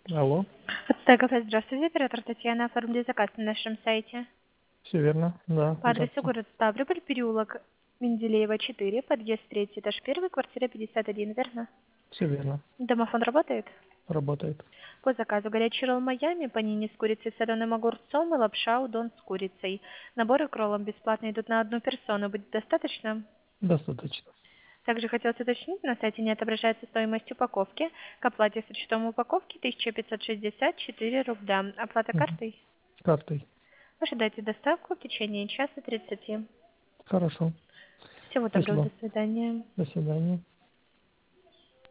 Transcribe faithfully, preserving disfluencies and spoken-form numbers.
Алло, Так, здравствуйте, оператор Татьяна, оформили заказ на нашем сайте. все верно, да, По адресу здравствуйте. город Ставрополь, переулок Менделеева, четыре, подъезд третий, этаж один, квартира пятьдесят один, верно? Все верно, Домофон работает? работает. По заказу горячий ролл Майами, панини с курицей, соленым огурцом и лапша удон с курицей. Наборы к роллам бесплатно идут на одну персону, будет достаточно? Достаточно. Также хотелось уточнить, на сайте не отображается стоимость упаковки. К оплате с учетом упаковки тысяча пятьсот шестьдесят четыре рубля. Оплата Мгм. картой? Картой. Ожидайте доставку в течение часа тридцати. Хорошо. Всего доброго, Спасибо. до свидания. До свидания.